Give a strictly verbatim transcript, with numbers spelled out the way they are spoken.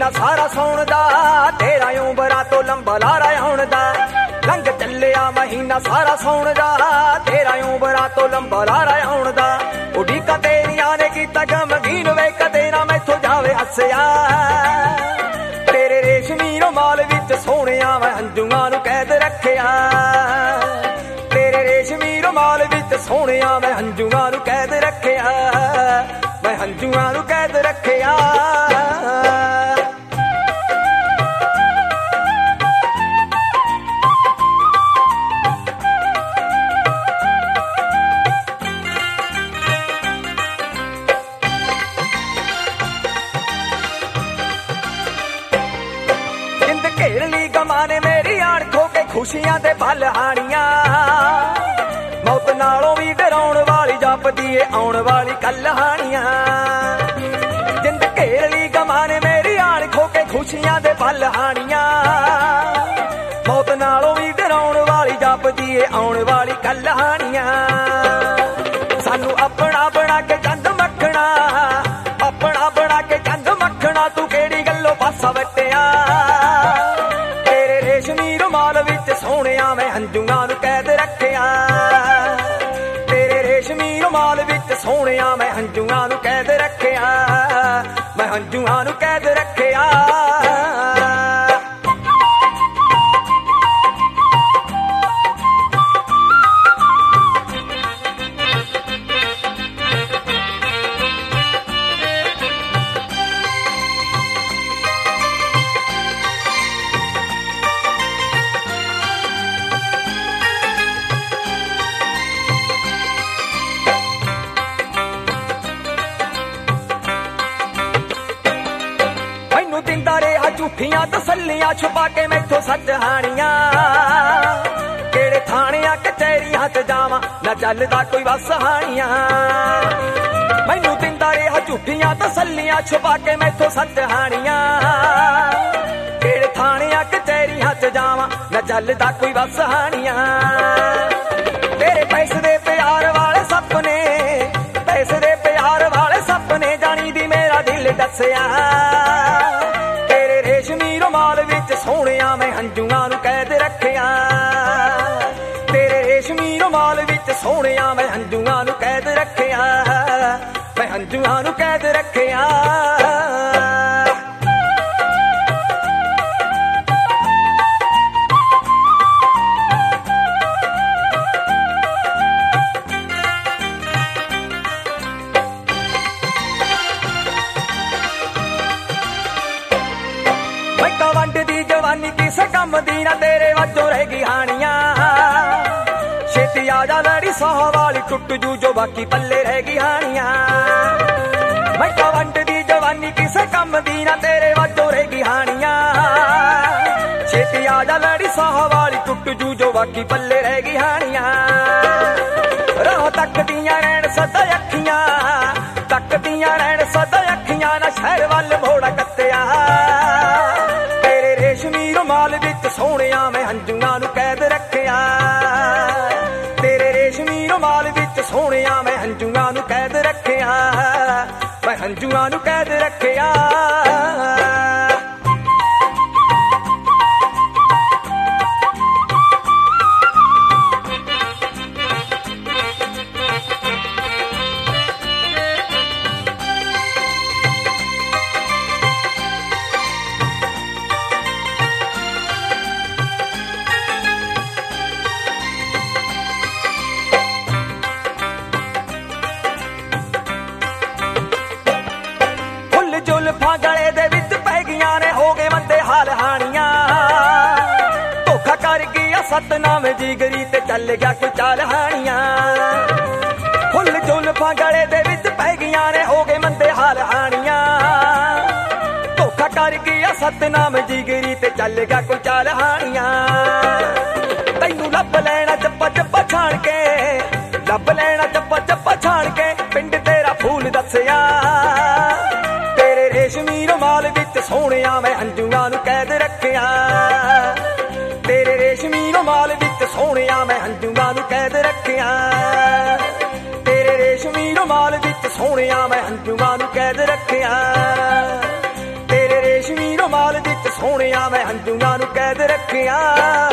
ਮਹੀਨਾ ਸਾਰਾ ਸੌਣ ਦਾ, ਤੇਰਾ ਉਮਰਾਂ ਤੋਂ ਲੰਬਾ ਲਾਰਾ ਆਉਣ ਦਾ। ਲੰਘ ਚੱਲਿਆ ਮਹੀਨਾ ਸਾਰਾ ਸੌਣ ਦਾ, ਤੇਰਾ ਉਮਰਾਂ ਤੋਂ ਲੰਬਾ ਲਾਰਾ ਆਉਣ ਦਾ। ਉਡੀਕਾਂ ਤੇਰੀਆਂ ਨੇ ਕੀਤਾ ਗਮਗੀਨ ਵੇ, ਕਦੇ ਨਾ ਮੈਥੋਂ ਜਾਵੇ ਹੱਸਿਆ। ਤੇਰੇ ਰੇਸ਼ਮੀ ਰੁਮਾਲ ਵਿੱਚ ਸੋਹਣਿਆ ਮੈਂ ਹੰਝੂਆਂ ਨੂੰ ਕੈਦ ਰੱਖਿਆ। ਤੇਰੇ ਰੇਸ਼ਮੀ ਰੁਮਾਲ ਵਿੱਚ ਸੋਹਣਿਆ ਮੈਂ ਹੰਝੂਆਂ ਨੂੰ ਕੈਦ ਰੱਖਿਆ। ਮੈਂ ਹੰਝੂਆਂ ਨੂੰ ਕੈਦ ਰੱਖਿਆ। ਜਿੰਦ ਘੇਰ ਲਈ ਗਮਾਂ ਨੇ ਮੇਰੀ ਆਣ ਖੋ ਕੇ ਖੁਸ਼ੀਆਂ ਦੇ ਪਲ ਹਾਣੀਆਂ। ਮੌਤ ਨਾਲੋਂ ਵੀ ਡਰਾਉਣ ਵਾਲੀ ਜਪਦੀ ਏ ਆਉਣ ਵਾਲੀ ਕੱਲ ਹਾਣੀਆਂ। ਜਿੰਦ ਘੇਰ ਲਈ ਗਮਾਂ ਨੇ ਮੇਰੀ ਆਣ ਖੋ ਕੇ ਖੁਸ਼ੀਆਂ ਦੇ ਪਲ ਹਾਣੀਆਂ। ਮੌਤ ਨਾਲੋਂ ਵੀ ਡਰਾਉਣ ਵਾਲੀ ਜਪਦੀ ਏ ਆਉਣ ਵਾਲੀ ਕੱਲ ਹਾਣੀਆਂ। ਸਾਨੂੰ ਆਪਣਾ ਬਣਾ ਕੇ ਚੰਦ ਮੱਖਣਾ, ਆਪਣਾ ਬਣਾ ਕੇ ਚੰਦ ਮੱਖਣਾ, ਤੂੰ ਕਿਹੜੀ ਗੱਲੋਂ ਪਾਸਾ ਵੱਟਿਆ। ਤੇਰੇ ਰੇਸ਼ਮੀ ਰੁਮਾਲ ਵਿੱਚ ਸੋਹਣਿਆ ਮੈਂ ਹੰਝੂਆਂ ਨੂੰ ਕੈਦ ਰੱਖਿਆ। ਤੇਰੇ ਰੇਸ਼ਮੀ ਰੁਮਾਲ ਵਿੱਚ ਸੋਹਣਿਆ ਮੈਂ ਹੰਝੂਆਂ ਨੂੰ ਕੈਦ ਰੱਖਿਆ। ਮੈਂ ਹੰਝੂਆਂ ਨੂੰ ਕੈਦ ਰੱਖਿਆ। ਦਿੰਦਾ ਰਿਹਾ ਝੂਠੀਆਂ ਤਸੱਲੀਆਂ, ਛੁਪਾ ਕੇ ਮੈਥੋਂ ਸੱਚ ਹਾਣੀਆਂ। ਕਿਹੜੇ ਥਾਣਿਆਂ ਕਚਹਿਰੀਆਂ ਚ ਜਾਵਾਂ, ਨਾ ਚੱਲਦਾ ਕੋਈ ਵਸ ਹਾਣੀਆਂ। ਮੈਨੂੰ ਦਿੰਦਾ ਰਿਹਾ ਝੂਠੀਆਂ ਤਸੱਲੀਆਂ, ਛੁਪਾ ਕੇ ਮੈਥੋਂ ਸੱਚ ਹਾਣੀਆਂ। ਕਿਹੜੇ ਥਾਣਿਆਂ ਕਚਹਿਰੀਆਂ ਚ ਜਾਵਾਂ, ਨਾ ਚੱਲਦਾ ਕੋਈ ਵਸ ਹਾਣੀਆਂ। ਤੇਰੇ ਪੈਸੇ ਦੇ ਪਿਆਰ ਵਾਲੇ ਸੁਪਨੇ, ਪੈਸੇ ਦੇ ਪਿਆਰ ਵਾਲੇ ਸੁਪਨੇ, ਜਾਣੀ ਦੀ ਮੇਰਾ ਦਿਲ ਦੱਸਿਆ। ਰੇਸ਼ਮੀ ਰੁਮਾਲ ਵਿੱਚ ਸੋਹਣਿਆ ਮੈਂ ਹੰਝੂਆਂ ਨੂੰ ਕੈਦ ਰੱਖਿਆ। ਤੇਰੇ ਰੇਸ਼ਮੀ ਰੁਮਾਲ ਵਿੱਚ ਸੋਹਣਿਆ ਮੈਂ ਹੰਝੂਆਂ ਨੂੰ ਕੈਦ ਰੱਖਿਆ। ਮੈਂ ਹੰਝੂਆਂ ਨੂੰ ਕੈਦ ਰੱਖਿਆ। ਵੰਡ ਦੀ ਜਵਾਨੀ ਕਿਸੇ ਕੰਮ ਦੀ ਨਾ, ਤੇਰੇ ਵਜੋਂ ਰਹਿ ਗਈ ਹਾਣੀਆਂ। ਛੇਤੀ ਆ ਜਾ ਲੜੀ ਸਾਹ ਵਾਲੀ, ਟੁੱਟ ਜੂ ਜੋ ਬਾਕੀ ਪੱਲੇ ਰਹਿ ਗਈ ਹਾਣੀਆਂ। ਮੈਂ ਵੰਡ ਦੀ ਜਵਾਨੀ ਕਿਸੇ ਕੰਮ ਦੀ ਨਾ, ਤੇਰੇ ਵਜੋਂ ਰਹਿ ਗਈ ਹਾਣੀਆਂ। ਛੇਤੀ ਆ ਜਾ ਲੜੀ ਸਾਹ ਵਾਲੀ, ਟੁੱਟ ਜੂ ਜੋ ਬਾਕੀ ਪੱਲੇ ਰਹਿ ਗਈ ਹਾਣੀਆਂ। ਰਾਹ ਤੱਕਦੀਆਂ ਰਹਿਣ ਸਦਾ ਅੱਖੀਆਂ, ਤੱਕਦੀਆਂ ਰਹਿਣ ਸਦਾ ਅੱਖੀਆਂ, ਨਾ ਸ਼ਹਿਰ ਵੱਲ ਮੋੜਾ ਕੱਤਿਆ। ਰੇਸ਼ਮੀ ਰੁਮਾਲ ਵਿੱਚ ਸੋਹਣਿਆ ਮੈਂ ਹੰਝੂਆਂ ਨੂੰ ਕੈਦ ਰੱਖਿਆ। ਤੇਰੇ ਰੇਸ਼ਮੀ ਰੁਮਾਲ ਵਿੱਚ ਸੋਹਣਿਆ ਮੈਂ ਹੰਝੂਆਂ ਨੂੰ ਕੈਦ ਰੱਖਿਆ। ਮੈਂ ਹੰਝੂਆਂ ਨੂੰ ਕੈਦ ਰੱਖਿਆ। ਜ਼ੁਲਫਾਂ ਗਲੇ ਦੇ ਵਿੱਚ ਪੈ ਗਈਆਂ ਨੇ, ਹੋ ਗਏ ਮੰਦੇ ਹਾਲ ਹਾਣੀਆਂ। ਧੋਖਾ ਕਰ ਗਿਆ ਸਤਨਾਮ ਜਿਗਰੀ ਤੇ ਚੱਲ ਗਿਆ ਕੋਈ ਚਾਲ ਹਾਣੀਆਂ। ਫੁੱਲ ਜ਼ੁਲਫਾਂ ਗਲੇ ਦੇ ਵਿੱਚ ਪੈ ਗਈਆਂ ਨੇ, ਹੋ ਗਏ ਮੰਦੇ ਹਾਲ ਹਾਣੀਆਂ। ਧੋਖਾ ਕਰ ਗਿਆ ਸਤਨਾਮ ਜਿਗਰੀ ਤੇ ਚੱਲ ਗਿਆ ਕੋਈ ਚਾਲ ਹਾਣੀਆਂ। ਤੈਨੂੰ ਲੱਭ ਲੈਣਾ ਚੱਪਾ ਚੱਪਾ ਛਾਣ ਕੇ, ਲੱਭ ਲੈਣਾ ਚੱਪਾ ਚੱਪਾ ਛਾਣ ਕੇ, ਪਿੰਡ ਤੇਰਾ ਫੂਲ ਦੱਸਿਆ। ਰੇਸ਼ਮੀ ਰੁਮਾਲ ਵਿੱਚ ਸੋਹਣਿਆ ਮੈਂ ਹੰਝੂਆਂ ਨੂੰ ਕੈਦ ਰੱਖਿਆ। ਤੇਰੇ ਰੇਸ਼ਮੀ ਰੁਮਾਲ ਵਿੱਚ ਸੋਹਣਿਆ ਮੈਂ ਹੰਝੂਆਂ ਨੂੰ ਕੈਦ ਰੱਖਿਆ। ਤੇਰੇ ਰੇਸ਼ਮੀ ਰੁਮਾਲ ਵਿੱਚ ਸੋਹਣਿਆ ਮੈਂ ਹੰਝੂਆਂ ਨੂੰ ਕੈਦ ਰੱਖਿਆ। ਤੇਰੇ ਰੇਸ਼ਮੀ ਔਖੀਆਂ